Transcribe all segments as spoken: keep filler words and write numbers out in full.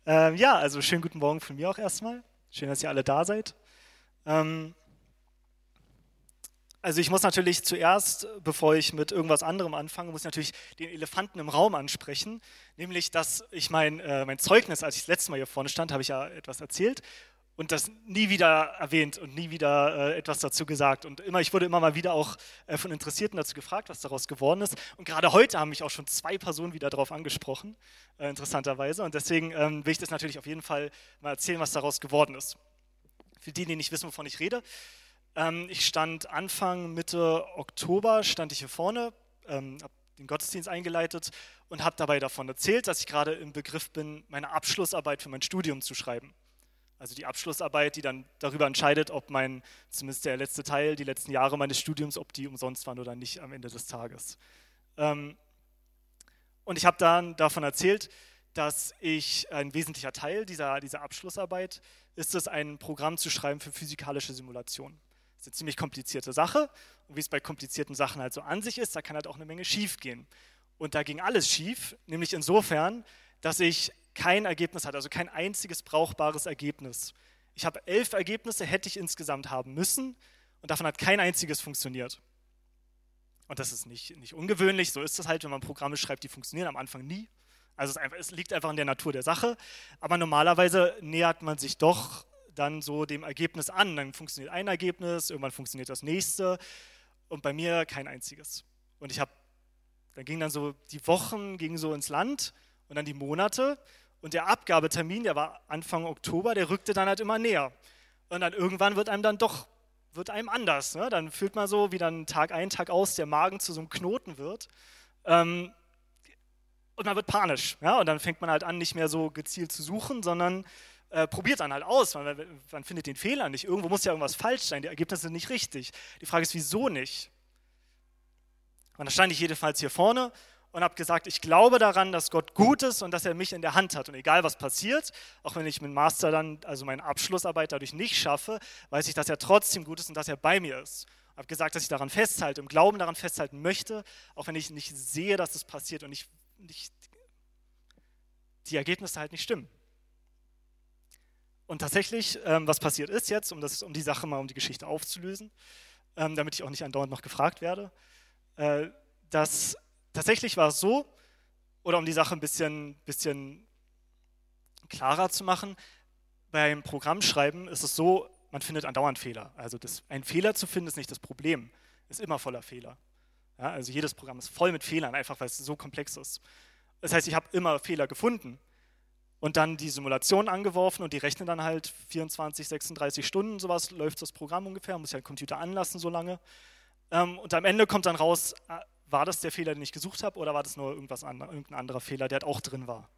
Ähm, ja, also schönen guten Morgen von mir auch erstmal. Schön, dass ihr alle da seid. Ähm, also ich muss natürlich zuerst, bevor ich mit irgendwas anderem anfange, muss ich natürlich den Elefanten im Raum ansprechen, nämlich, dass ich mein, äh, mein Zeugnis, als ich das letzte Mal hier vorne stand, habe ich ja etwas erzählt und das nie wieder erwähnt und nie wieder äh, etwas dazu gesagt. Und immer, ich wurde immer mal wieder auch äh, von Interessierten dazu gefragt, was daraus geworden ist. Und gerade heute haben mich auch schon zwei Personen wieder darauf angesprochen, äh, interessanterweise. Und deswegen ähm, will ich das natürlich auf jeden Fall mal erzählen, was daraus geworden ist. Für die, die nicht wissen, wovon ich rede. Ähm, ich stand Anfang, Mitte Oktober, stand ich hier vorne, ähm, habe den Gottesdienst eingeleitet und habe dabei davon erzählt, dass ich gerade im Begriff bin, meine Abschlussarbeit für mein Studium zu schreiben. Also die Abschlussarbeit, die dann darüber entscheidet, ob mein, zumindest der letzte Teil, die letzten Jahre meines Studiums, ob die umsonst waren oder nicht am Ende des Tages. Ähm, und ich habe dann davon erzählt, dass ich, ein wesentlicher Teil dieser, dieser Abschlussarbeit ist es, ein Programm zu schreiben für physikalische Simulationen. Das ist eine ziemlich komplizierte Sache und wie es bei komplizierten Sachen halt so an sich ist, da kann halt auch eine Menge schief gehen. Und da ging alles schief, nämlich insofern, dass ich kein Ergebnis hatte, also kein einziges brauchbares Ergebnis. Ich habe elf Ergebnisse, hätte ich insgesamt haben müssen und davon hat kein einziges funktioniert. Und das ist nicht, nicht ungewöhnlich, so ist es halt, wenn man Programme schreibt, die funktionieren am Anfang nie. Also es, einfach, es liegt einfach in der Natur der Sache, aber normalerweise nähert man sich doch dann so dem Ergebnis an. Dann funktioniert ein Ergebnis, irgendwann funktioniert das nächste und bei mir kein einziges. Und ich habe, dann gingen dann so die Wochen gingen so ins Land und dann die Monate und der Abgabetermin, der war Anfang Oktober, der rückte dann halt immer näher. Und dann irgendwann wird einem dann doch, wird einem anders. Ne? Dann fühlt man so, wie dann Tag ein, Tag aus der Magen zu so einem Knoten wird. Ähm, und man wird panisch. Ja? Und dann fängt man halt an, nicht mehr so gezielt zu suchen, sondern äh, probiert dann halt aus. Man, man findet den Fehler nicht. Irgendwo muss ja irgendwas falsch sein. Die Ergebnisse sind nicht richtig. Die Frage ist, wieso nicht? Und dann stand ich jedenfalls hier vorne und habe gesagt, ich glaube daran, dass Gott gut ist und dass er mich in der Hand hat. Und egal was passiert, auch wenn ich mit Master dann, also meine Abschlussarbeit dadurch nicht schaffe, weiß ich, dass er trotzdem gut ist und dass er bei mir ist. Ich habe gesagt, dass ich daran festhalte, im Glauben daran festhalten möchte, auch wenn ich nicht sehe, dass es passiert und ich, ich, die Ergebnisse halt nicht stimmen. Und tatsächlich, ähm, was passiert ist jetzt, um, das, um die Sache mal, um die Geschichte aufzulösen, ähm, damit ich auch nicht andauernd noch gefragt werde, äh, dass tatsächlich war es so, oder um die Sache ein bisschen, bisschen klarer zu machen, beim Programmschreiben ist es so, man findet andauernd Fehler. Also das, ein Fehler zu finden ist nicht das Problem, ist immer voller Fehler. Ja, also jedes Programm ist voll mit Fehlern, einfach weil es so komplex ist. Das heißt, ich habe immer Fehler gefunden und dann die Simulation angeworfen und die rechnen dann halt vierundzwanzig, sechsunddreißig Stunden, sowas läuft das Programm ungefähr, muss ja den Computer anlassen so lange. Und am Ende kommt dann raus, war das der Fehler, den ich gesucht habe, oder war das nur irgendwas andere, irgendein anderer Fehler, der halt auch drin war.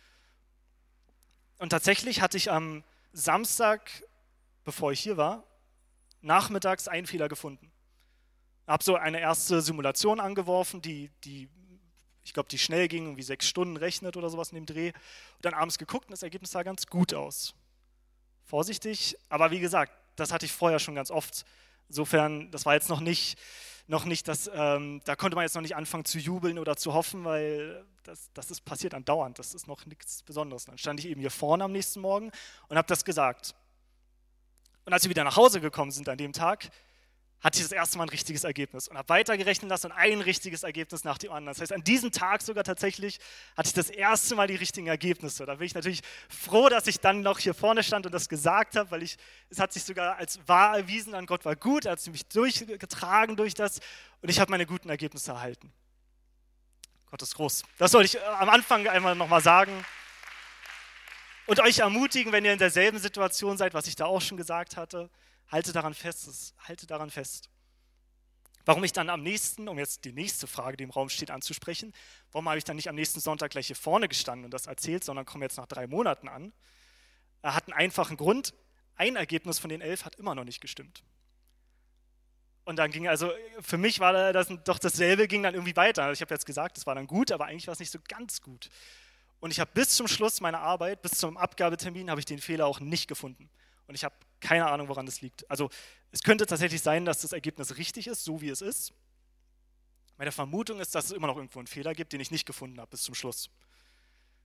Und tatsächlich hatte ich am Samstag, bevor ich hier war, nachmittags einen Fehler gefunden. Ich habe so eine erste Simulation angeworfen, die, die ich glaube, die schnell ging, irgendwie sechs Stunden rechnet oder sowas in dem Dreh. Und dann abends geguckt und das Ergebnis sah ganz gut aus. Vorsichtig, aber wie gesagt, das hatte ich vorher schon ganz oft. Insofern, das war jetzt noch nicht, noch nicht das, ähm, da konnte man jetzt noch nicht anfangen zu jubeln oder zu hoffen, weil das, das ist passiert andauernd, das ist noch nichts Besonderes. Dann stand ich eben hier vorne am nächsten Morgen und habe das gesagt. Und als wir wieder nach Hause gekommen sind an dem Tag, hatte ich das erste Mal ein richtiges Ergebnis und habe weitergerechnet lassen und ein richtiges Ergebnis nach dem anderen. Das heißt, an diesem Tag sogar tatsächlich hatte ich das erste Mal die richtigen Ergebnisse. Da bin ich natürlich froh, dass ich dann noch hier vorne stand und das gesagt habe, weil ich, es hat sich sogar als wahr erwiesen, an Gott war gut, er hat mich durchgetragen durch das und ich habe meine guten Ergebnisse erhalten. Gott ist groß. Das wollte ich am Anfang einmal nochmal sagen und euch ermutigen, wenn ihr in derselben Situation seid, was ich da auch schon gesagt hatte. Halte daran fest, halte daran fest. Warum ich dann am nächsten, um jetzt die nächste Frage, die im Raum steht, anzusprechen, warum habe ich dann nicht am nächsten Sonntag gleich hier vorne gestanden und das erzählt, sondern komme jetzt nach drei Monaten an? Er hat einen einfachen Grund, ein Ergebnis von den elf hat immer noch nicht gestimmt. Und dann ging, also für mich war das doch dasselbe, ging dann irgendwie weiter. Also ich habe jetzt gesagt, es war dann gut, aber eigentlich war es nicht so ganz gut. Und ich habe bis zum Schluss meiner Arbeit, bis zum Abgabetermin, habe ich den Fehler auch nicht gefunden. Und ich habe keine Ahnung, woran das liegt. Also es könnte tatsächlich sein, dass das Ergebnis richtig ist, so wie es ist. Meine Vermutung ist, dass es immer noch irgendwo einen Fehler gibt, den ich nicht gefunden habe bis zum Schluss.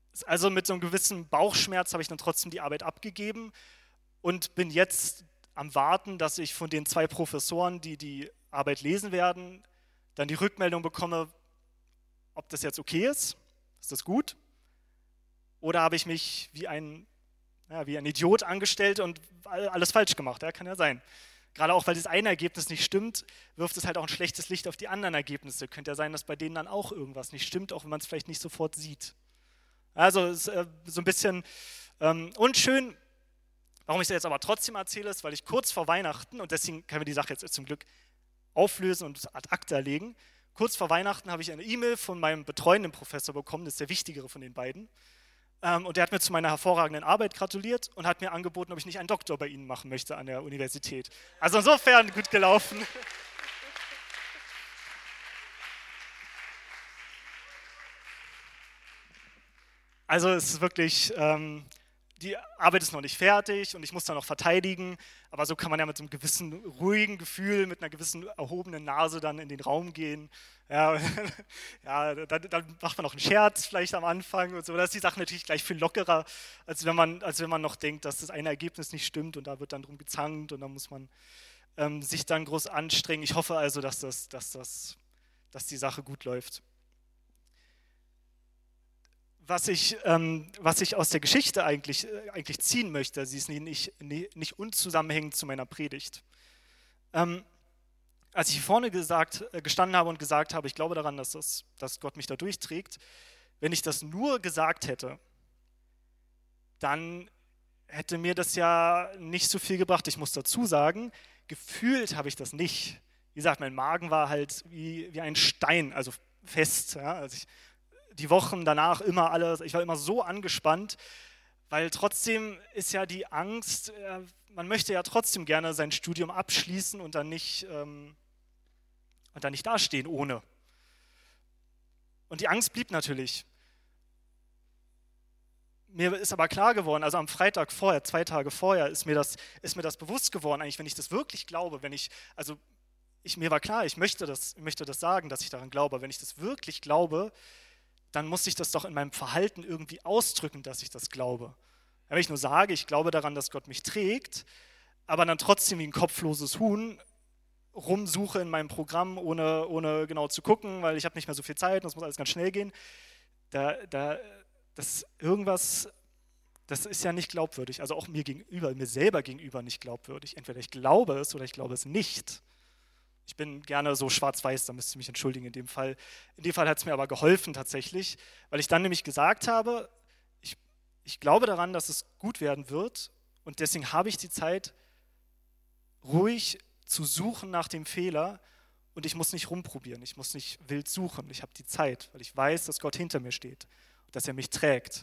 Also mit so einem gewissen Bauchschmerz habe ich dann trotzdem die Arbeit abgegeben und bin jetzt am Warten, dass ich von den zwei Professoren, die die Arbeit lesen werden, dann die Rückmeldung bekomme, ob das jetzt okay ist, ist das gut, oder habe ich mich wie ein, ja, wie ein Idiot angestellt und alles falsch gemacht, ja, kann ja sein. Gerade auch, weil das eine Ergebnis nicht stimmt, wirft es halt auch ein schlechtes Licht auf die anderen Ergebnisse. Könnte ja sein, dass bei denen dann auch irgendwas nicht stimmt, auch wenn man es vielleicht nicht sofort sieht. Also ist, äh, so ein bisschen ähm, unschön. Warum ich es jetzt aber trotzdem erzähle, ist, weil ich kurz vor Weihnachten, und deswegen können wir die Sache jetzt zum Glück auflösen und ad acta legen, kurz vor Weihnachten habe ich eine E-Mail von meinem betreuenden Professor bekommen, das ist der wichtigere von den beiden. Ähm, und der hat mir zu meiner hervorragenden Arbeit gratuliert und hat mir angeboten, ob ich nicht einen Doktor bei Ihnen machen möchte an der Universität. Also insofern gut gelaufen. Also es ist wirklich, ähm, die Arbeit ist noch nicht fertig und ich muss da noch verteidigen, aber so kann man ja mit so einem gewissen ruhigen Gefühl, mit einer gewissen erhobenen Nase dann in den Raum gehen. Ja, ja dann, dann macht man noch einen Scherz vielleicht am Anfang und so. Da ist die Sache natürlich gleich viel lockerer, als wenn man, als wenn man noch denkt, dass das eine Ergebnis nicht stimmt und da wird dann drum gezankt und dann muss man ähm, sich dann groß anstrengen. Ich hoffe also, dass, das, dass, das, dass die Sache gut läuft. Was ich, ähm, was ich aus der Geschichte eigentlich, äh, eigentlich ziehen möchte, sie ist nicht, nicht, nicht unzusammenhängend zu meiner Predigt. Ähm, als ich hier vorne gesagt, äh, gestanden habe und gesagt habe, ich glaube daran, dass, das, dass Gott mich da durchträgt, wenn ich das nur gesagt hätte, dann hätte mir das ja nicht so viel gebracht. Ich muss dazu sagen, gefühlt habe ich das nicht. Wie gesagt, mein Magen war halt wie, wie ein Stein, also fest. Ja? Also ich, die Wochen danach immer alles, ich war immer so angespannt, weil trotzdem ist ja die Angst, äh, man möchte ja trotzdem gerne sein Studium abschließen und dann nicht, ähm, und dann nicht dastehen ohne. Und die Angst blieb natürlich. Mir ist aber klar geworden, also am Freitag vorher, zwei Tage vorher, ist mir das, ist mir das bewusst geworden, eigentlich, wenn ich das wirklich glaube, wenn ich, also ich, mir war klar, ich möchte das, ich möchte das sagen, dass ich daran glaube, wenn ich das wirklich glaube, dann muss ich das doch in meinem Verhalten irgendwie ausdrücken, dass ich das glaube. Wenn ich nur sage, ich glaube daran, dass Gott mich trägt, aber dann trotzdem wie ein kopfloses Huhn rumsuche in meinem Programm, ohne, ohne genau zu gucken, weil ich habe nicht mehr so viel Zeit und es muss alles ganz schnell gehen, da, da, das irgendwas, das ist ja nicht glaubwürdig, also auch mir gegenüber, mir selber gegenüber nicht glaubwürdig. Entweder ich glaube es oder ich glaube es nicht. Ich bin gerne so schwarz-weiß, da müsst ihr mich entschuldigen in dem Fall. In dem Fall hat es mir aber geholfen tatsächlich, weil ich dann nämlich gesagt habe, ich, ich glaube daran, dass es gut werden wird und deswegen habe ich die Zeit, ruhig zu suchen nach dem Fehler und ich muss nicht rumprobieren, ich muss nicht wild suchen. Ich habe die Zeit, weil ich weiß, dass Gott hinter mir steht und dass er mich trägt.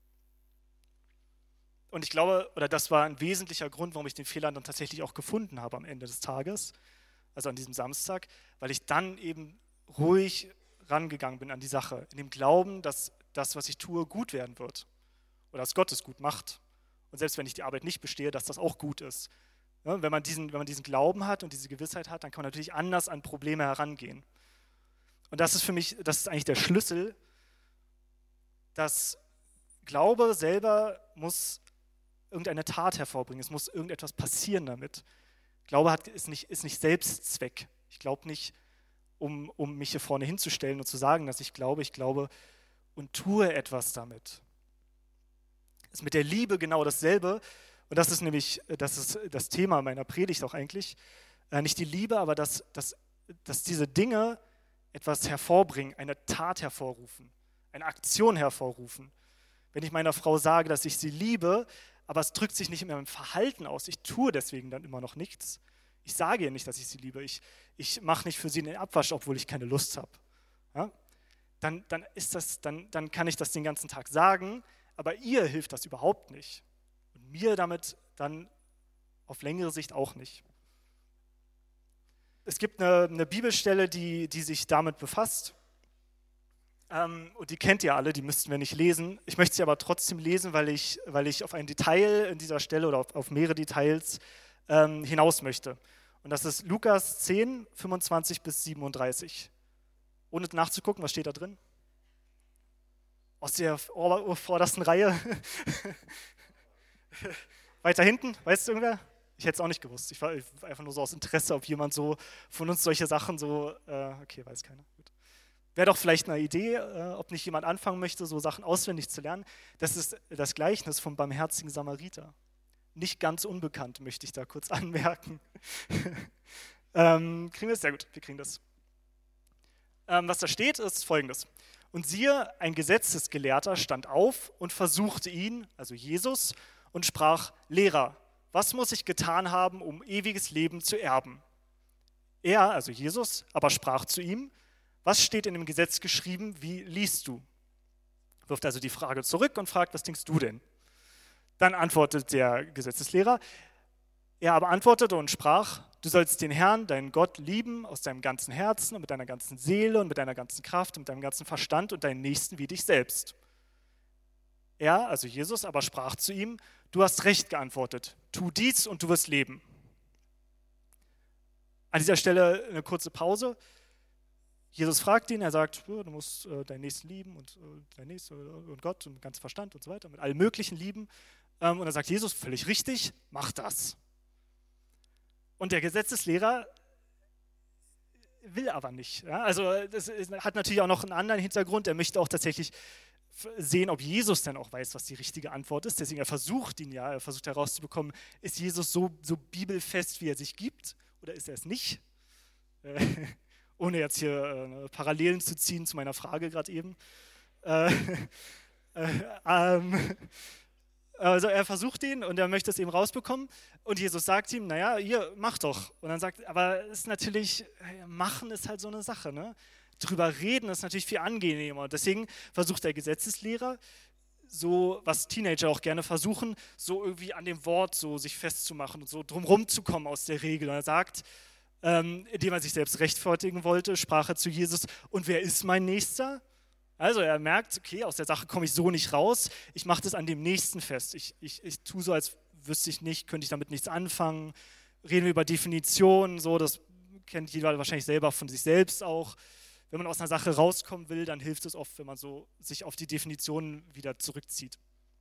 Und ich glaube, oder das war ein wesentlicher Grund, warum ich den Fehler dann tatsächlich auch gefunden habe am Ende des Tages, also an diesem Samstag, weil ich dann eben ruhig rangegangen bin an die Sache, in dem Glauben, dass das, was ich tue, gut werden wird oder dass Gott es gut macht. Und selbst wenn ich die Arbeit nicht bestehe, dass das auch gut ist. Ja, wenn man diesen, wenn man diesen Glauben hat und diese Gewissheit hat, dann kann man natürlich anders an Probleme herangehen. Und das ist für mich, das ist eigentlich der Schlüssel, dass Glaube selber muss irgendeine Tat hervorbringen, es muss irgendetwas passieren damit. Glaube hat, ist, nicht, ist nicht Selbstzweck. Ich glaube nicht, um, um mich hier vorne hinzustellen und zu sagen, dass ich glaube. Ich glaube und tue etwas damit. Ist mit der Liebe genau dasselbe. Und das ist nämlich das, ist das Thema meiner Predigt auch eigentlich. Äh, nicht die Liebe, aber dass, dass, dass diese Dinge etwas hervorbringen, eine Tat hervorrufen, eine Aktion hervorrufen. Wenn ich meiner Frau sage, dass ich sie liebe, aber es drückt sich nicht in meinem Verhalten aus. Ich tue deswegen dann immer noch nichts. Ich sage ihr nicht, dass ich sie liebe. Ich, ich mache nicht für sie den Abwasch, obwohl ich keine Lust habe. Ja? Dann, dann, ist das, dann, dann kann ich das den ganzen Tag sagen, aber ihr hilft das überhaupt nicht. Und mir damit dann auf längere Sicht auch nicht. Es gibt eine, eine Bibelstelle, die, die sich damit befasst. Ähm, und die kennt ihr alle, die müssten wir nicht lesen. Ich möchte sie aber trotzdem lesen, weil ich, weil ich auf ein Detail in dieser Stelle oder auf, auf mehrere Details ähm, hinaus möchte. Und das ist Lukas zehn, fünfundzwanzig bis siebenunddreißig. Ohne nachzugucken, was steht da drin? aus der vor- vordersten Reihe. Weiter hinten, weißt du irgendwer? Ich hätte es auch nicht gewusst. Ich war einfach nur so aus Interesse, ob jemand so von uns solche Sachen so, äh, okay, weiß keiner. Gut. Wäre doch vielleicht eine Idee, äh, ob nicht jemand anfangen möchte, so Sachen auswendig zu lernen. Das ist das Gleichnis vom barmherzigen Samariter. Nicht ganz unbekannt, möchte ich da kurz anmerken. ähm, kriegen wir das? Sehr gut, wir kriegen das. Ähm, was da steht, ist Folgendes. Und siehe, ein Gesetzesgelehrter stand auf und versuchte ihn, also Jesus, und sprach, Lehrer, was muss ich getan haben, um ewiges Leben zu erben? Er, also Jesus, aber sprach zu ihm, was steht in dem Gesetz geschrieben, wie liest du? Wirft also die Frage zurück und fragt, was denkst du denn? Dann antwortet der Gesetzeslehrer, er aber antwortete und sprach, du sollst den Herrn, deinen Gott, lieben aus deinem ganzen Herzen und mit deiner ganzen Seele und mit deiner ganzen Kraft und mit deinem ganzen Verstand und deinen Nächsten wie dich selbst. Er, also Jesus, aber sprach zu ihm, du hast recht geantwortet, tu dies und du wirst leben. An dieser Stelle eine kurze Pause. Jesus fragt ihn, er sagt, du musst äh, deinen Nächsten lieben und äh, deinen Nächsten und Gott und mit ganzem Verstand und so weiter, mit allem Möglichen lieben. Ähm, und dann sagt Jesus, völlig richtig, mach das. Und der Gesetzeslehrer will aber nicht. Ja? Also das ist, hat natürlich auch noch einen anderen Hintergrund. Er möchte auch tatsächlich sehen, ob Jesus dann auch weiß, was die richtige Antwort ist. Deswegen er versucht ihn ja, er versucht herauszubekommen, ist Jesus so, so bibelfest, wie er sich gibt, oder ist er es nicht? Äh, ohne jetzt hier äh, Parallelen zu ziehen zu meiner Frage gerade eben. Äh, äh, ähm, also er versucht ihn und er möchte es eben rausbekommen und Jesus sagt ihm, naja, hier, mach doch. Und dann sagt, aber es ist natürlich, machen ist halt so eine Sache, ne? Drüber reden ist natürlich viel angenehmer. Deswegen versucht der Gesetzeslehrer, so was Teenager auch gerne versuchen, so irgendwie an dem Wort so sich festzumachen und so drumherum zu kommen aus der Regel. Und er sagt, ähm, indem er sich selbst rechtfertigen wollte, sprach er zu Jesus, und wer ist mein Nächster? Also er merkt, okay, aus der Sache komme ich so nicht raus, ich mache das an dem Nächsten fest. Ich, ich, ich tue so, als wüsste ich nicht, könnte ich damit nichts anfangen. Reden wir über Definitionen, so, das kennt jeder wahrscheinlich selber von sich selbst auch. Wenn man aus einer Sache rauskommen will, dann hilft es oft, wenn man so sich auf die Definitionen wieder zurückzieht.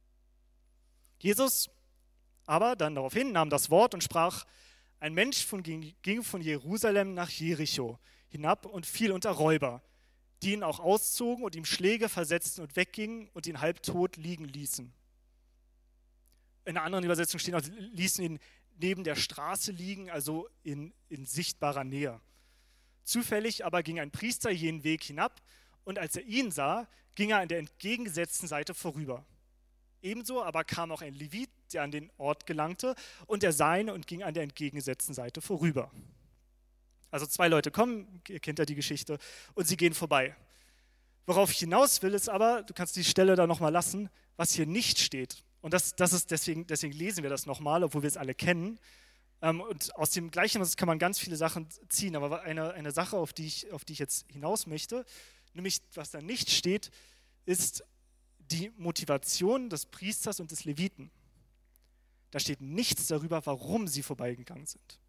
Jesus aber dann daraufhin nahm das Wort und sprach, ein Mensch von, ging von Jerusalem nach Jericho hinab und fiel unter Räuber, die ihn auch auszogen und ihm Schläge versetzten und weggingen und ihn halbtot liegen ließen. In einer anderen Übersetzung steht auch, ließen ihn neben der Straße liegen, also in, in sichtbarer Nähe. Zufällig aber ging ein Priester jenen Weg hinab und als er ihn sah, ging er an der entgegengesetzten Seite vorüber. Ebenso aber kam auch ein Levit, der an den Ort gelangte und er sah ihn und ging an der entgegengesetzten Seite vorüber. Also zwei Leute kommen, ihr kennt ja die Geschichte, und sie gehen vorbei. Worauf ich hinaus will, ist aber, du kannst die Stelle da nochmal lassen, was hier nicht steht. Und das, das ist deswegen, deswegen lesen wir das nochmal, obwohl wir es alle kennen. Und aus dem Gleichnis kann man ganz viele Sachen ziehen, aber eine, eine Sache, auf die, ich, auf die ich jetzt hinaus möchte, nämlich was da nicht steht, ist die Motivation des Priesters und des Leviten. Da steht nichts darüber, warum sie vorbeigegangen sind.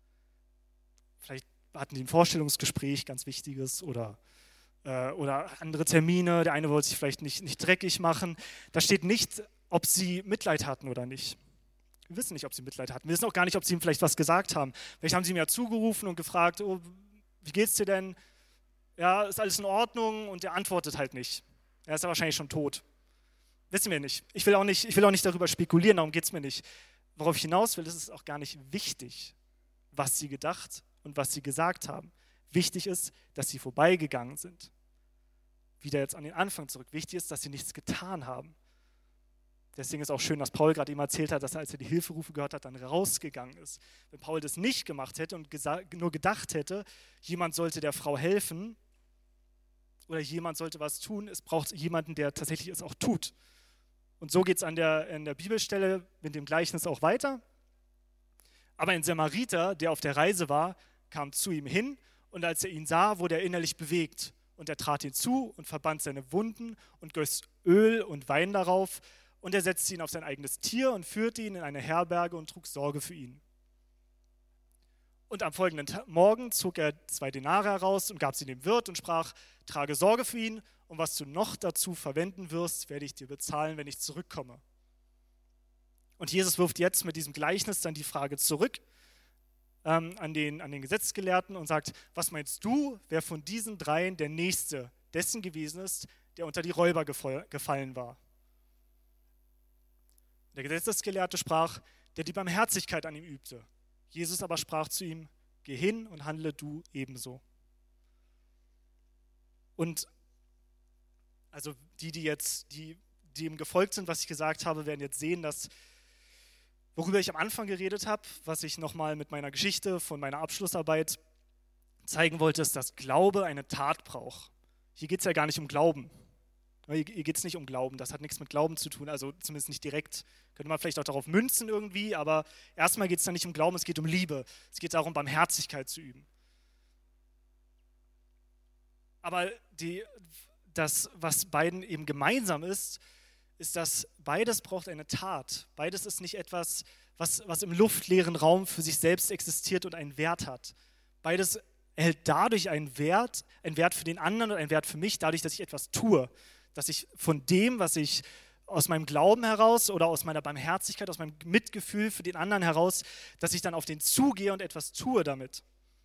Vielleicht hatten die ein Vorstellungsgespräch, ganz wichtiges, oder, äh, oder andere Termine, der eine wollte sich vielleicht nicht, nicht dreckig machen. Da steht nicht, ob sie Mitleid hatten oder nicht. Wir wissen nicht, ob sie Mitleid hatten. Wir wissen auch gar nicht, ob sie ihm vielleicht was gesagt haben. Vielleicht haben sie ihm ja zugerufen und gefragt, oh, wie geht's dir denn? Ja, ist alles in Ordnung? Und er antwortet halt nicht. Er ist ja wahrscheinlich schon tot. Wissen wir nicht. Ich will auch nicht, ich will auch nicht darüber spekulieren, darum geht es mir nicht. Worauf ich hinaus will, ist es auch gar nicht wichtig, was sie gedacht und was sie gesagt haben. Wichtig ist, dass sie vorbeigegangen sind. Wieder jetzt an den Anfang zurück. Wichtig ist, dass sie nichts getan haben. Deswegen ist auch schön, dass Paul gerade ihm erzählt hat, dass er, als er die Hilferufe gehört hat, dann rausgegangen ist. Wenn Paul das nicht gemacht hätte und gesa- nur gedacht hätte, jemand sollte der Frau helfen oder jemand sollte was tun, es braucht jemanden, der tatsächlich es auch tut. Und so geht es an der, in der Bibelstelle mit dem Gleichnis auch weiter. Aber ein Samariter, der auf der Reise war, kam zu ihm hin und als er ihn sah, wurde er innerlich bewegt. Und er trat ihn zu und verband seine Wunden und goss Öl und Wein darauf. Und er setzte ihn auf sein eigenes Tier und führte ihn in eine Herberge und trug Sorge für ihn. Und am folgenden Morgen zog er zwei Denare heraus und gab sie dem Wirt und sprach, trage Sorge für ihn und was du noch dazu verwenden wirst, werde ich dir bezahlen, wenn ich zurückkomme. Und Jesus wirft jetzt mit diesem Gleichnis dann die Frage zurück ähm, an, den, an den Gesetzgelehrten und sagt, was meinst du, wer von diesen dreien der Nächste dessen gewesen ist, der unter die Räuber gefallen war? Der Gesetzesgelehrte sprach, der die Barmherzigkeit an ihm übte. Jesus aber sprach zu ihm, geh hin und handle du ebenso. Und also die, die jetzt, die, die ihm gefolgt sind, was ich gesagt habe, werden jetzt sehen, dass, worüber ich am Anfang geredet habe, was ich nochmal mit meiner Geschichte von meiner Abschlussarbeit zeigen wollte, ist, dass Glaube eine Tat braucht. Hier geht es ja gar nicht um Glauben. Hier geht es nicht um Glauben, das hat nichts mit Glauben zu tun, also zumindest nicht direkt. Könnte man vielleicht auch darauf münzen irgendwie, aber erstmal geht es da nicht um Glauben, es geht um Liebe. Es geht darum, Barmherzigkeit zu üben. Aber die, das, was beiden eben gemeinsam ist, ist, dass beides braucht eine Tat. Beides ist nicht etwas, was, was im luftleeren Raum für sich selbst existiert und einen Wert hat. Beides erhält dadurch einen Wert, einen Wert für den anderen und einen Wert für mich, dadurch, dass ich etwas tue. Dass ich von dem, was ich aus meinem Glauben heraus oder aus meiner Barmherzigkeit, aus meinem Mitgefühl für den anderen heraus, dass ich dann auf den zugehe und etwas tue damit.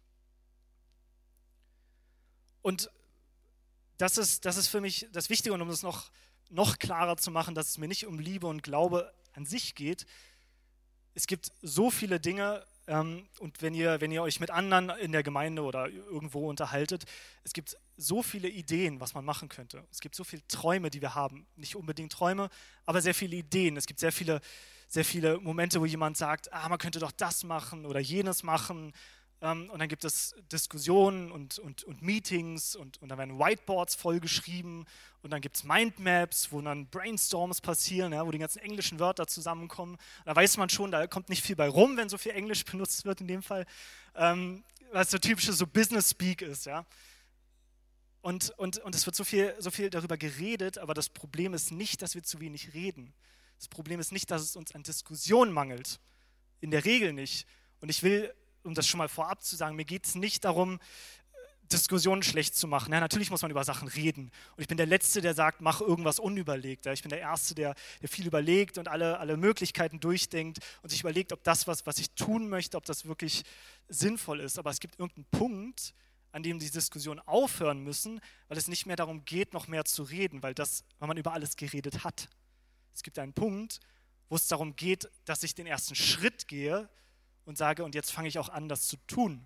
Und das ist, das ist für mich das Wichtige, und um es noch, noch klarer zu machen, dass es mir nicht um Liebe und Glaube an sich geht. Es gibt so viele Dinge, ähm, und wenn ihr, wenn ihr euch mit anderen in der Gemeinde oder irgendwo unterhaltet, es gibt so viele Ideen, was man machen könnte. Es gibt so viele Träume, die wir haben. Nicht unbedingt Träume, aber sehr viele Ideen. Es gibt sehr viele, sehr viele Momente, wo jemand sagt, ah, man könnte doch das machen oder jenes machen. Ähm, und dann gibt es Diskussionen und, und, und Meetings und, und dann werden Whiteboards vollgeschrieben und dann gibt es Mindmaps, wo dann Brainstorms passieren, ja, wo die ganzen englischen Wörter zusammenkommen. Da weiß man schon, da kommt nicht viel bei rum, wenn so viel Englisch benutzt wird in dem Fall, ähm, was so typische so Business-Speak ist, ja. Und, und, und es wird so viel, so viel darüber geredet, aber das Problem ist nicht, dass wir zu wenig reden. Das Problem ist nicht, dass es uns an Diskussion mangelt. In der Regel nicht. Und ich will, um das schon mal vorab zu sagen, mir geht es nicht darum, Diskussionen schlecht zu machen. Ja, natürlich muss man über Sachen reden. Und ich bin der Letzte, der sagt, mach irgendwas unüberlegt. Ja, ich bin der Erste, der, der viel überlegt und alle, alle Möglichkeiten durchdenkt und sich überlegt, ob das, was, was ich tun möchte, ob das wirklich sinnvoll ist. Aber es gibt irgendeinen Punkt, an dem die Diskussionen aufhören müssen, weil es nicht mehr darum geht, noch mehr zu reden, weil, das, weil man über alles geredet hat. Es gibt einen Punkt, wo es darum geht, dass ich den ersten Schritt gehe und sage, und jetzt fange ich auch an, das zu tun.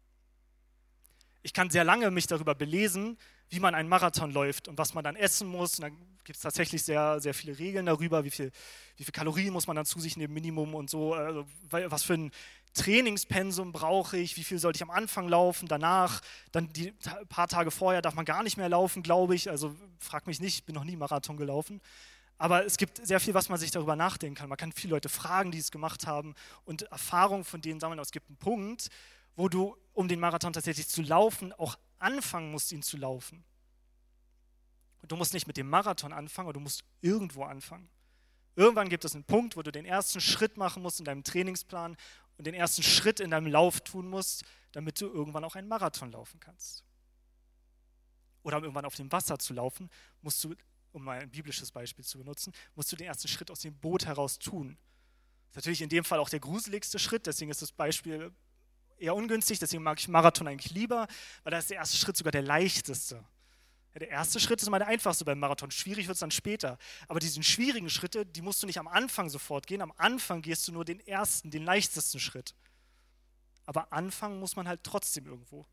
Ich kann sehr lange mich darüber belesen, wie man einen Marathon läuft und was man dann essen muss. Und dann gibt es tatsächlich sehr, sehr viele Regeln darüber, wie viel, wie viel Kalorien muss man dann zu sich nehmen, Minimum und so, also, was für ein Trainingspensum brauche ich, wie viel sollte ich am Anfang laufen, danach, dann die paar Tage vorher darf man gar nicht mehr laufen, glaube ich. Also frag mich nicht, ich bin noch nie Marathon gelaufen. Aber es gibt sehr viel, was man sich darüber nachdenken kann. Man kann viele Leute fragen, die es gemacht haben und Erfahrungen von denen sammeln. Es gibt einen Punkt, wo du, um den Marathon tatsächlich zu laufen, auch anfangen musst, ihn zu laufen. Und du musst nicht mit dem Marathon anfangen, aber du musst irgendwo anfangen. Irgendwann gibt es einen Punkt, wo du den ersten Schritt machen musst in deinem Trainingsplan und den ersten Schritt in deinem Lauf tun musst, damit du irgendwann auch einen Marathon laufen kannst. Oder um irgendwann auf dem Wasser zu laufen, musst du, um mal ein biblisches Beispiel zu benutzen, musst du den ersten Schritt aus dem Boot heraus tun. Das ist natürlich in dem Fall auch der gruseligste Schritt, deswegen ist das Beispiel eher ungünstig, deswegen mag ich Marathon eigentlich lieber, weil da ist der erste Schritt sogar der leichteste. Ja, der erste Schritt ist immer der einfachste beim Marathon, schwierig wird es dann später. Aber diese schwierigen Schritte, die musst du nicht am Anfang sofort gehen, am Anfang gehst du nur den ersten, den leichtesten Schritt. Aber anfangen muss man halt trotzdem irgendwo.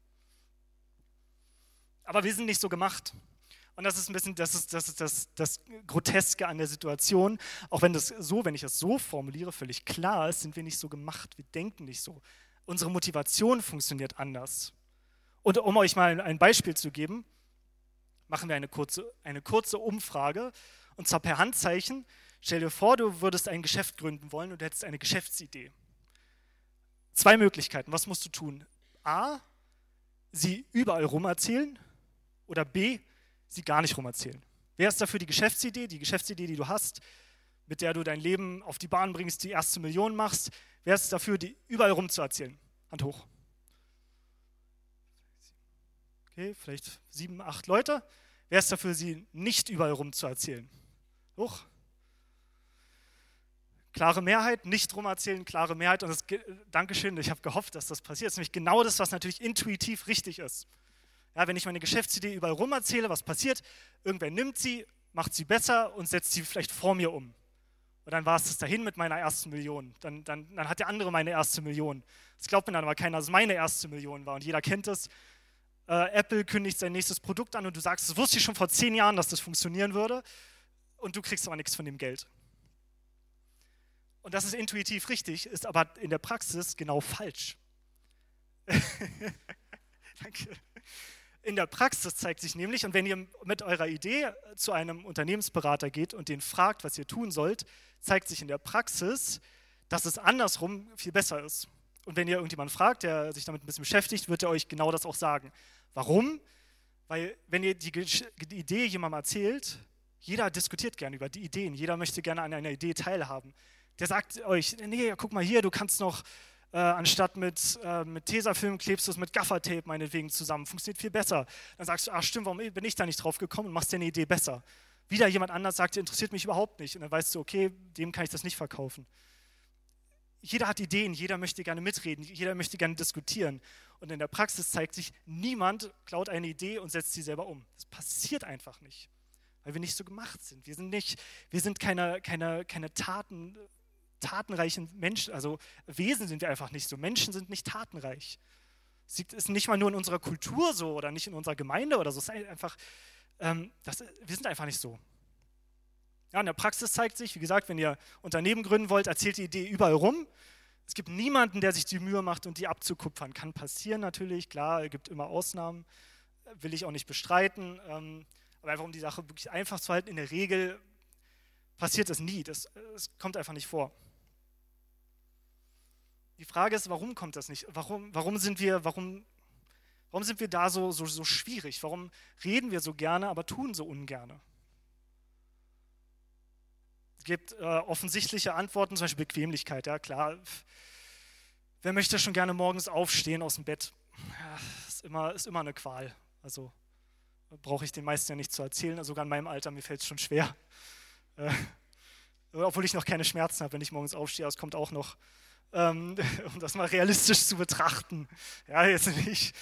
Aber wir sind nicht so gemacht. Und das ist ein bisschen, das ist, das ist das, das Groteske an der Situation. Auch wenn das so, wenn ich das so formuliere, völlig klar ist, sind wir nicht so gemacht, wir denken nicht so. Unsere Motivation funktioniert anders. Und um euch mal ein Beispiel zu geben, machen wir eine kurze, eine kurze Umfrage, und zwar per Handzeichen. Stell dir vor, du würdest ein Geschäft gründen wollen und du hättest eine Geschäftsidee. Zwei Möglichkeiten, was musst du tun? A, sie überall rum erzählen, oder B, sie gar nicht rum erzählen. Wer ist dafür die Geschäftsidee, die Geschäftsidee, die du hast, mit der du dein Leben auf die Bahn bringst, die erste Million machst? Wer ist dafür, die überall rum zu erzählen? Hand hoch. Okay, vielleicht sieben, acht Leute. Wer ist dafür, sie nicht überall rum zu erzählen? Hoch. Klare Mehrheit, nicht rum erzählen, klare Mehrheit. Und das, Dankeschön, ich habe gehofft, dass das passiert. Das ist nämlich genau das, was natürlich intuitiv richtig ist. Ja, wenn ich meine Geschäftsidee überall rum erzähle, was passiert? Irgendwer nimmt sie, macht sie besser und setzt sie vielleicht vor mir um. Und dann war es das dahin mit meiner ersten Million. Dann, dann, dann hat der andere meine erste Million. Das glaubt mir dann aber keiner, dass es meine erste Million war. Und jeder kennt das. Äh, Apple kündigt sein nächstes Produkt an und du sagst, das wusste ich schon vor zehn Jahren, dass das funktionieren würde. Und du kriegst aber nichts von dem Geld. Und das ist intuitiv richtig, ist aber in der Praxis genau falsch. Danke. In der Praxis zeigt sich nämlich, und wenn ihr mit eurer Idee zu einem Unternehmensberater geht und den fragt, was ihr tun sollt, zeigt sich in der Praxis, dass es andersrum viel besser ist. Und wenn ihr irgendjemanden fragt, der sich damit ein bisschen beschäftigt, wird er euch genau das auch sagen. Warum? Weil wenn ihr die, die Idee jemandem erzählt, jeder diskutiert gerne über die Ideen, jeder möchte gerne an einer Idee teilhaben. Der sagt euch, nee, guck mal hier, du kannst noch, äh, anstatt mit, äh, mit Tesafilm klebst du es mit Gaffertape meinetwegen zusammen, funktioniert viel besser. Dann sagst du, ach stimmt, warum bin ich da nicht drauf gekommen und machst dir eine Idee besser. Wieder jemand anders sagt, interessiert mich überhaupt nicht. Und dann weißt du, okay, dem kann ich das nicht verkaufen. Jeder hat Ideen, jeder möchte gerne mitreden, jeder möchte gerne diskutieren. Und in der Praxis zeigt sich, niemand klaut eine Idee und setzt sie selber um. Das passiert einfach nicht, weil wir nicht so gemacht sind. Wir sind, nicht, wir sind keine, keine, keine Taten, tatenreichen Menschen, also Wesen sind wir einfach nicht so. Menschen sind nicht tatenreich. Es ist nicht mal nur in unserer Kultur so oder nicht in unserer Gemeinde oder so. Es ist einfach, ähm, das, wir sind einfach nicht so. Ja, in der Praxis zeigt sich, wie gesagt, wenn ihr Unternehmen gründen wollt, erzählt die Idee überall rum. Es gibt niemanden, der sich die Mühe macht, und die abzukupfern. Kann passieren natürlich, klar, es gibt immer Ausnahmen, will ich auch nicht bestreiten. Ähm, aber einfach um die Sache wirklich einfach zu halten, in der Regel passiert es nie. Das, das kommt einfach nicht vor. Die Frage ist, warum kommt das nicht? Warum, warum, sind, wir, warum, warum sind wir da so, so, so schwierig? Warum reden wir so gerne, aber tun so ungerne? Es gibt äh, offensichtliche Antworten, zum Beispiel Bequemlichkeit. Ja, klar. Wer möchte schon gerne morgens aufstehen aus dem Bett? Ja, ist immer, ist immer eine Qual. Also brauche ich den meisten ja nicht zu erzählen. Sogar in meinem Alter, mir fällt es schon schwer. Äh, obwohl ich noch keine Schmerzen habe, wenn ich morgens aufstehe. Das kommt auch noch, ähm, um das mal realistisch zu betrachten. Ja, jetzt nicht.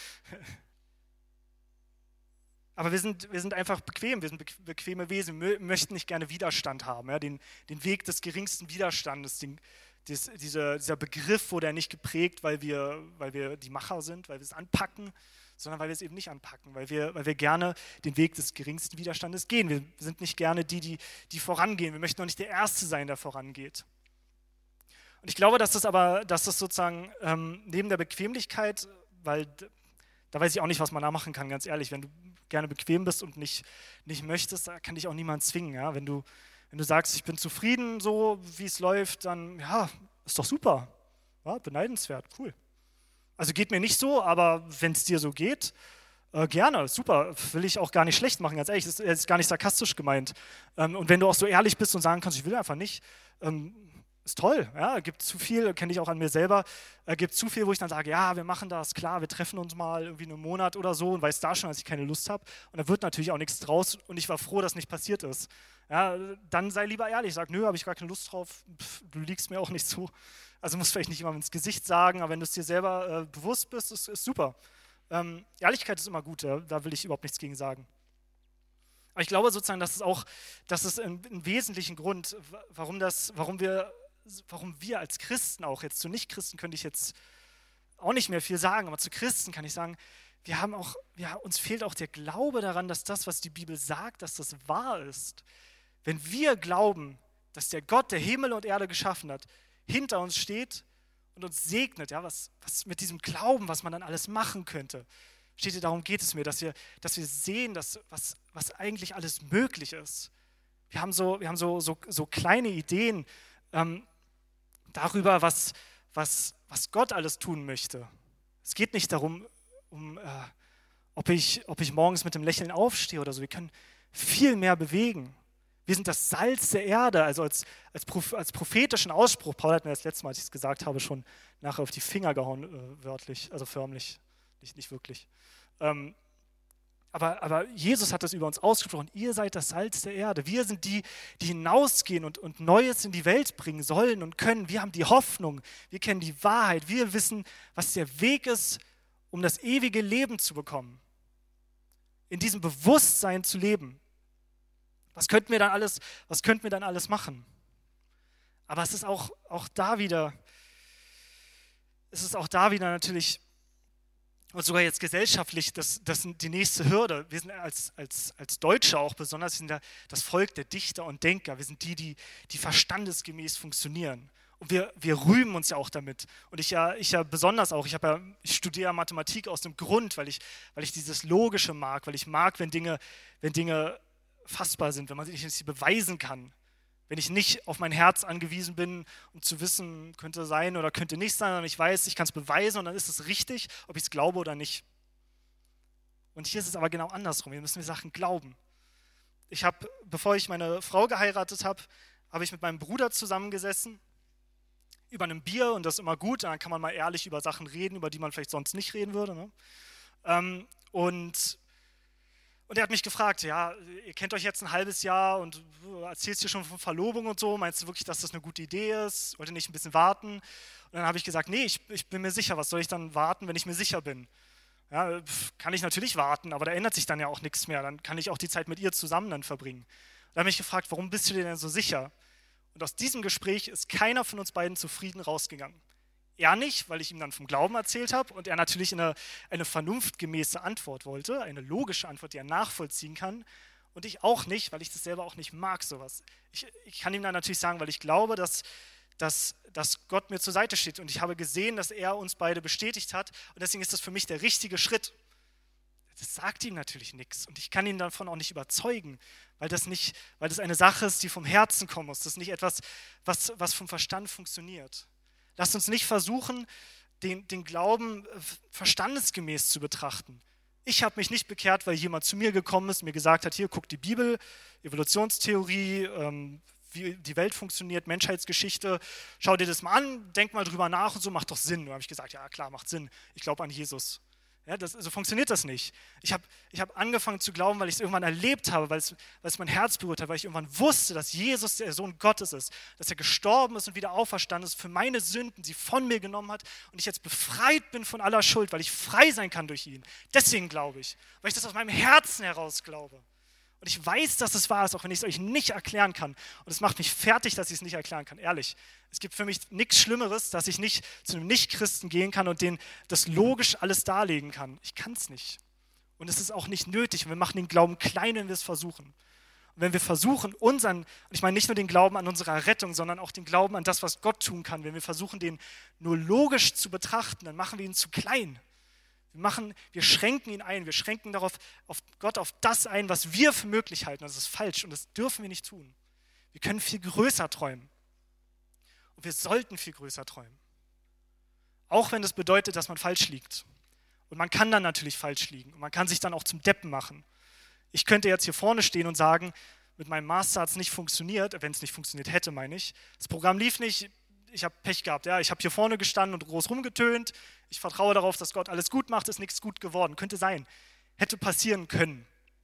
Aber wir sind, wir sind einfach bequem, wir sind bequeme Wesen, wir möchten nicht gerne Widerstand haben. Ja? Den, den Weg des geringsten Widerstandes, den, des, dieser, dieser Begriff wurde ja nicht geprägt, weil wir, weil wir die Macher sind, weil wir es anpacken, sondern weil wir es eben nicht anpacken, weil wir, weil wir gerne den Weg des geringsten Widerstandes gehen. Wir sind nicht gerne die, die, die vorangehen. Wir möchten auch nicht der Erste sein, der vorangeht. Und ich glaube, dass das aber, dass das sozusagen ähm, neben der Bequemlichkeit, weil da weiß ich auch nicht, was man da machen kann, ganz ehrlich. Wenn du gerne bequem bist und nicht, nicht möchtest, da kann dich auch niemand zwingen. Ja? Wenn du, wenn du sagst, ich bin zufrieden, so wie es läuft, dann ja, ist doch super. Ja, beneidenswert, cool. Also geht mir nicht so, aber wenn es dir so geht, äh, gerne, super. Will ich auch gar nicht schlecht machen, ganz ehrlich. Das ist, das ist gar nicht sarkastisch gemeint. Ähm, und wenn du auch so ehrlich bist und sagen kannst, ich will einfach nicht, ähm, ist toll, ja, gibt zu viel, kenne ich auch an mir selber, äh, gibt zu viel, wo ich dann sage, ja, wir machen das, klar, wir treffen uns mal irgendwie einen Monat oder so und weiß da schon, dass ich keine Lust habe und da wird natürlich auch nichts draus und ich war froh, dass nicht passiert ist. Ja, dann sei lieber ehrlich, sag, nö, habe ich gar keine Lust drauf, pff, du liegst mir auch nicht zu. Also musst vielleicht nicht immer ins Gesicht sagen, aber wenn du es dir selber äh, bewusst bist, ist, ist super. Ähm, Ehrlichkeit ist immer gut, ja, da will ich überhaupt nichts gegen sagen. Aber ich glaube sozusagen, dass es auch, dass es ein, ein wesentlichen Grund, warum das, warum wir warum wir als Christen auch, jetzt zu Nichtchristen könnte ich jetzt auch nicht mehr viel sagen, aber zu Christen kann ich sagen, wir haben auch, wir, uns fehlt auch der Glaube daran, dass das, was die Bibel sagt, dass das wahr ist. Wenn wir glauben, dass der Gott, der Himmel und Erde geschaffen hat, hinter uns steht und uns segnet, ja, was, was mit diesem Glauben, was man dann alles machen könnte, steht hier, darum geht es mir, dass wir, dass wir sehen, dass, was, was eigentlich alles möglich ist. Wir haben so, wir haben so, so, so kleine Ideen, ähm, darüber, was, was, was Gott alles tun möchte. Es geht nicht darum, um, äh, ob, ich, ob ich morgens mit dem Lächeln aufstehe oder so. Wir können viel mehr bewegen. Wir sind das Salz der Erde, also als, als, als prophetischen Ausspruch. Paul hat mir das letzte Mal, als ich es gesagt habe, schon nachher auf die Finger gehauen, äh, wörtlich, also förmlich, nicht, nicht wirklich. Ähm, Aber, aber Jesus hat das über uns ausgesprochen. Ihr seid das Salz der Erde. Wir sind die, die hinausgehen und, und Neues in die Welt bringen sollen und können. Wir haben die Hoffnung. Wir kennen die Wahrheit. Wir wissen, was der Weg ist, um das ewige Leben zu bekommen. In diesem Bewusstsein zu leben. Was könnten wir dann alles, was könnten wir dann alles machen? Aber es ist auch, auch da wieder, es ist auch da wieder natürlich, und sogar jetzt gesellschaftlich, das, das ist die nächste Hürde. Wir sind als, als, als Deutsche auch besonders, wir sind das Volk der Dichter und Denker. Wir sind die, die, die verstandesgemäß funktionieren. Und wir, wir rühmen uns ja auch damit. Und ich ja, ich ja besonders auch, ich, ja, ich studiere Mathematik aus dem Grund, weil ich, weil ich dieses Logische mag, weil ich mag, wenn Dinge, wenn Dinge fassbar sind, wenn man sich sie beweisen kann. Wenn ich nicht auf mein Herz angewiesen bin, um zu wissen, könnte sein oder könnte nicht sein, sondern ich weiß, ich kann es beweisen und dann ist es richtig, ob ich es glaube oder nicht. Und hier ist es aber genau andersrum. Hier müssen wir Sachen glauben. Ich habe, bevor ich meine Frau geheiratet habe, habe ich mit meinem Bruder zusammengesessen über einem Bier und das ist immer gut. Dann kann man mal ehrlich über Sachen reden, über die man vielleicht sonst nicht reden würde. Ne? Ähm, und Und er hat mich gefragt, ja, ihr kennt euch jetzt ein halbes Jahr und erzählst dir schon von Verlobung und so, meinst du wirklich, dass das eine gute Idee ist? Wollt ihr nicht ein bisschen warten? Und dann habe ich gesagt, nee, ich, ich bin mir sicher, was soll ich dann warten, wenn ich mir sicher bin? Ja, kann ich natürlich warten, aber da ändert sich dann ja auch nichts mehr, dann kann ich auch die Zeit mit ihr zusammen dann verbringen. Da habe ich mich gefragt, warum bist du dir denn so sicher? Und aus diesem Gespräch ist keiner von uns beiden zufrieden rausgegangen. Er nicht, weil ich ihm dann vom Glauben erzählt habe und er natürlich eine, eine vernunftgemäße Antwort wollte, eine logische Antwort, die er nachvollziehen kann. Und ich auch nicht, weil ich das selber auch nicht mag, sowas. Ich, ich kann ihm dann natürlich sagen, weil ich glaube, dass, dass, dass Gott mir zur Seite steht. Und ich habe gesehen, dass er uns beide bestätigt hat. Und deswegen ist das für mich der richtige Schritt. Das sagt ihm natürlich nichts. Und ich kann ihn davon auch nicht überzeugen, weil das, nicht, weil das eine Sache ist, die vom Herzen kommen muss. Das ist nicht etwas, was, was vom Verstand funktioniert. Lasst uns nicht versuchen, den, den Glauben verstandesgemäß zu betrachten. Ich habe mich nicht bekehrt, weil jemand zu mir gekommen ist und mir gesagt hat, hier, guck die Bibel, Evolutionstheorie, ähm, wie die Welt funktioniert, Menschheitsgeschichte, schau dir das mal an, denk mal drüber nach und so, macht doch Sinn. Und da habe ich gesagt, ja klar, macht Sinn, ich glaube an Jesus. Ja, das, so funktioniert das nicht. Ich habe ich hab angefangen zu glauben, weil ich es irgendwann erlebt habe, weil es, weil es mein Herz berührt hat, weil ich irgendwann wusste, dass Jesus der Sohn Gottes ist, dass er gestorben ist und wieder auferstanden ist, für meine Sünden sie von mir genommen hat und ich jetzt befreit bin von aller Schuld, weil ich frei sein kann durch ihn. Deswegen glaube ich, weil ich das aus meinem Herzen heraus glaube. Und ich weiß, dass es wahr ist, auch wenn ich es euch nicht erklären kann. Und es macht mich fertig, dass ich es nicht erklären kann, ehrlich. Es gibt für mich nichts Schlimmeres, dass ich nicht zu einem Nichtchristen gehen kann und denen das logisch alles darlegen kann. Ich kann es nicht. Und es ist auch nicht nötig. Und wir machen den Glauben klein, wenn wir es versuchen. Und wenn wir versuchen, unseren, und ich meine nicht nur den Glauben an unsere Rettung, sondern auch den Glauben an das, was Gott tun kann, wenn wir versuchen, den nur logisch zu betrachten, dann machen wir ihn zu klein. Wir, machen, wir schränken ihn ein, wir schränken darauf, auf Gott auf das ein, was wir für möglich halten. Das ist falsch und das dürfen wir nicht tun. Wir können viel größer träumen. Und wir sollten viel größer träumen. Auch wenn das bedeutet, dass man falsch liegt. Und man kann dann natürlich falsch liegen. Und man kann sich dann auch zum Deppen machen. Ich könnte jetzt hier vorne stehen und sagen, mit meinem Master hat es nicht funktioniert, wenn es nicht funktioniert hätte, meine ich. Das Programm lief nicht, ich habe Pech gehabt. Ja, ich habe hier vorne gestanden und groß rumgetönt. Ich vertraue darauf, dass Gott alles gut macht, ist nichts gut geworden. Könnte sein, hätte passieren können.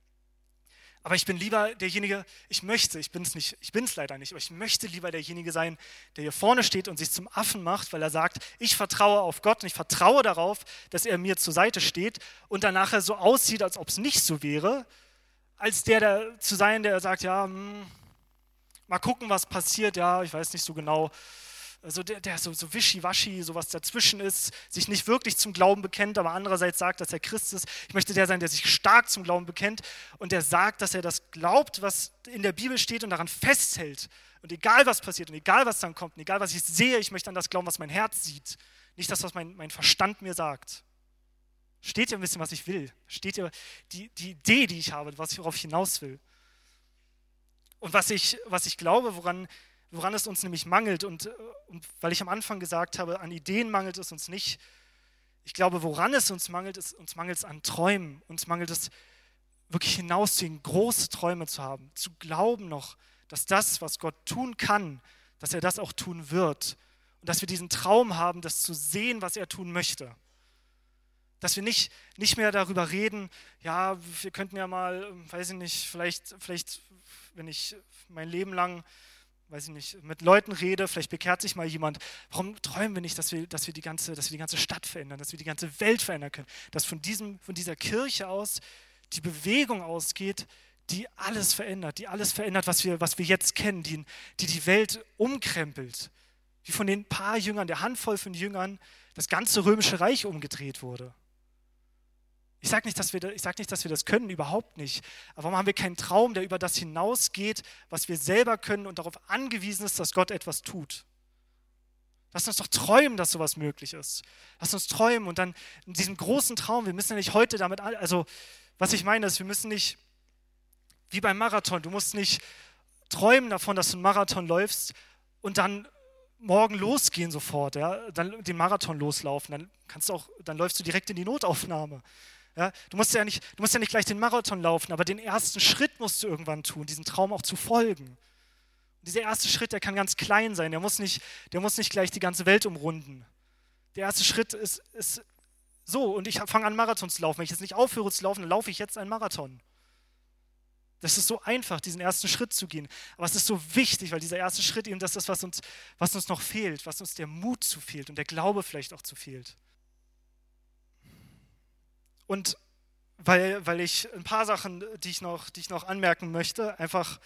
Aber ich bin lieber derjenige, ich möchte, ich bin es nicht, ich bin es leider nicht, aber ich möchte lieber derjenige sein, der hier vorne steht und sich zum Affen macht, weil er sagt, ich vertraue auf Gott und ich vertraue darauf, dass er mir zur Seite steht und dann nachher so aussieht, als ob es nicht so wäre, als der, der zu sein, der sagt, ja, hm, mal gucken, was passiert, ja, ich weiß nicht so genau. Also der, der so, so wischiwaschi, sowas dazwischen ist, sich nicht wirklich zum Glauben bekennt, aber andererseits sagt, dass er Christ ist. Ich möchte der sein, der sich stark zum Glauben bekennt und der sagt, dass er das glaubt, was in der Bibel steht und daran festhält. Und egal, was passiert und egal, was dann kommt und egal, was ich sehe, ich möchte an das glauben, was mein Herz sieht. Nicht das, was mein, mein Verstand mir sagt. Steht ja ein bisschen, was ich will. Steht ja die, die Idee, die ich habe, was ich, worauf ich hinaus will. Und was ich, was ich glaube, woran... Woran es uns nämlich mangelt und, und weil ich am Anfang gesagt habe, an Ideen mangelt es uns nicht. Ich glaube, woran es uns mangelt, ist, uns mangelt es an Träumen. Uns mangelt es wirklich hinauszugehen, große Träume zu haben, zu glauben noch, dass das, was Gott tun kann, dass er das auch tun wird. Und dass wir diesen Traum haben, das zu sehen, was er tun möchte. Dass wir nicht, nicht mehr darüber reden, ja, wir könnten ja mal, weiß ich nicht, vielleicht, vielleicht, wenn ich mein Leben lang, weiß ich nicht, mit Leuten rede, vielleicht bekehrt sich mal jemand. Warum träumen wir nicht, dass wir, dass wir die ganze, dass wir die ganze Stadt verändern, dass wir die ganze Welt verändern können? Dass von diesem, von dieser Kirche aus die Bewegung ausgeht, die alles verändert, die alles verändert, was wir, was wir jetzt kennen, die, die die Welt umkrempelt. Wie von den paar Jüngern, der Handvoll von Jüngern, das ganze römische Reich umgedreht wurde. Ich sage nicht, dass wir, ich sag nicht, dass wir das können, überhaupt nicht. Aber warum haben wir keinen Traum, der über das hinausgeht, was wir selber können und darauf angewiesen ist, dass Gott etwas tut? Lass uns doch träumen, dass sowas möglich ist. Lass uns träumen und dann in diesem großen Traum, wir müssen ja nicht heute damit, also was ich meine ist, wir müssen nicht, wie beim Marathon, du musst nicht träumen davon, dass du einen Marathon läufst und dann morgen losgehen sofort, ja, dann den Marathon loslaufen, dann kannst du auch, dann läufst du direkt in die Notaufnahme. Ja, du musst ja nicht, du musst ja nicht gleich den Marathon laufen, aber den ersten Schritt musst du irgendwann tun, diesem Traum auch zu folgen. Und dieser erste Schritt, der kann ganz klein sein, der muss nicht, der muss nicht gleich die ganze Welt umrunden. Der erste Schritt ist, ist so, und ich fange an, Marathon zu laufen. Wenn ich jetzt nicht aufhöre zu laufen, dann laufe ich jetzt einen Marathon. Das ist so einfach, diesen ersten Schritt zu gehen. Aber es ist so wichtig, weil dieser erste Schritt eben das ist, was uns, was uns noch fehlt, was uns der Mut zu fehlt und der Glaube vielleicht auch zu fehlt. Und weil, weil ich ein paar Sachen, die ich noch, die ich noch anmerken möchte, einfach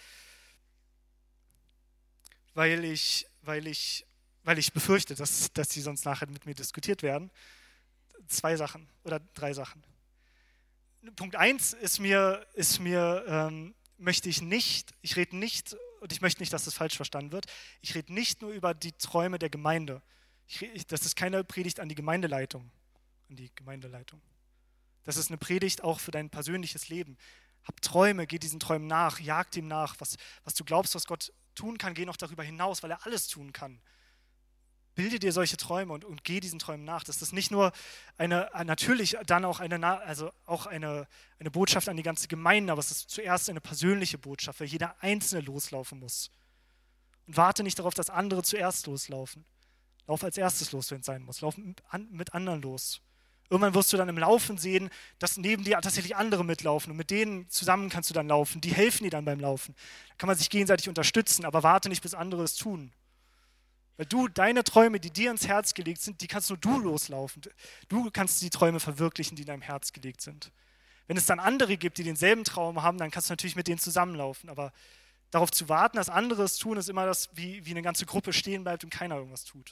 weil ich, weil ich, weil ich befürchte, dass, dass die sonst nachher mit mir diskutiert werden. Zwei Sachen oder drei Sachen. Punkt eins ist mir, ist mir ähm, möchte ich nicht, ich rede nicht, und ich möchte nicht, dass das falsch verstanden wird, ich rede nicht nur über die Träume der Gemeinde. Ich, ich, das ist keine Predigt an die Gemeindeleitung, an die Gemeindeleitung. Das ist eine Predigt auch für dein persönliches Leben. Hab Träume, geh diesen Träumen nach, jag dem nach. Was, was du glaubst, was Gott tun kann, geh noch darüber hinaus, weil er alles tun kann. Bilde dir solche Träume und, und geh diesen Träumen nach. Das ist nicht nur eine, natürlich dann auch eine, also auch eine, eine Botschaft an die ganze Gemeinde, aber es ist zuerst eine persönliche Botschaft, weil jeder Einzelne loslaufen muss. Und warte nicht darauf, dass andere zuerst loslaufen. Lauf als erstes los, wenn es sein muss. Lauf mit, an, mit anderen los. Irgendwann wirst du dann im Laufen sehen, dass neben dir tatsächlich andere mitlaufen und mit denen zusammen kannst du dann laufen. Die helfen dir dann beim Laufen. Da kann man sich gegenseitig unterstützen, aber warte nicht, bis andere es tun. Weil du, deine Träume, die dir ins Herz gelegt sind, die kannst nur du loslaufen. Du kannst die Träume verwirklichen, die in deinem Herz gelegt sind. Wenn es dann andere gibt, die denselben Traum haben, dann kannst du natürlich mit denen zusammenlaufen. Aber darauf zu warten, dass andere es tun, ist immer das, wie, wie eine ganze Gruppe stehen bleibt und keiner irgendwas tut.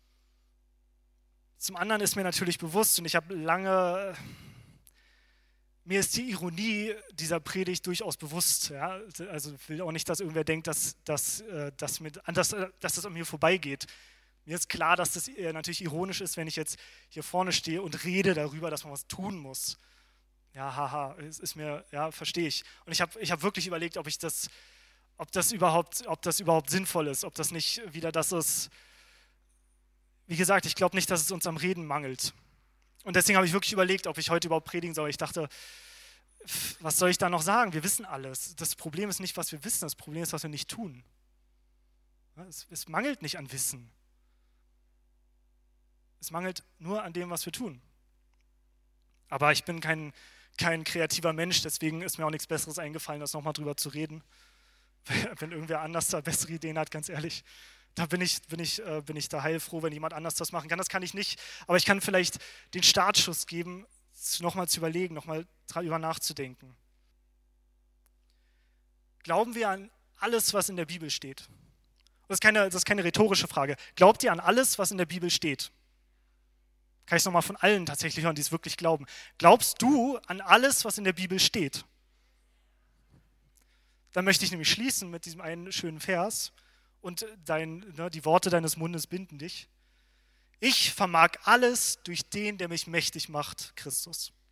Zum anderen ist mir natürlich bewusst, und ich habe lange, mir ist die Ironie dieser Predigt durchaus bewusst. Ja? Also ich will auch nicht, dass irgendwer denkt, dass, dass, dass, mit, dass, dass das an mir vorbeigeht. Mir ist klar, dass das natürlich ironisch ist, wenn ich jetzt hier vorne stehe und rede darüber, dass man was tun muss. Ja, haha, es ist mir, ja, verstehe ich. Und ich habe ich hab wirklich überlegt, ob ich das, ob das überhaupt, ob das überhaupt sinnvoll ist, ob das nicht wieder das ist. Wie gesagt, ich glaube nicht, dass es uns am Reden mangelt. Und deswegen habe ich wirklich überlegt, ob ich heute überhaupt predigen soll. Ich dachte, was soll ich da noch sagen? Wir wissen alles. Das Problem ist nicht, was wir wissen, das Problem ist, was wir nicht tun. Es, es mangelt nicht an Wissen. Es mangelt nur an dem, was wir tun. Aber ich bin kein, kein kreativer Mensch, deswegen ist mir auch nichts Besseres eingefallen, als nochmal drüber zu reden. Wenn irgendwer anders da bessere Ideen hat, ganz ehrlich. Da bin ich, bin, ich, äh, bin ich da heilfroh, wenn jemand anders das machen kann. Das kann ich nicht, aber ich kann vielleicht den Startschuss geben, nochmal zu überlegen, nochmal darüber nachzudenken. Glauben wir an alles, was in der Bibel steht? Das ist keine, das ist keine rhetorische Frage. Glaubt ihr an alles, was in der Bibel steht? Kann ich es nochmal von allen tatsächlich hören, die es wirklich glauben. Glaubst du an alles, was in der Bibel steht? Dann möchte ich nämlich schließen mit diesem einen schönen Vers. Und dein, ne, die Worte deines Mundes binden dich. Ich vermag alles durch den, der mich mächtig macht, Christus.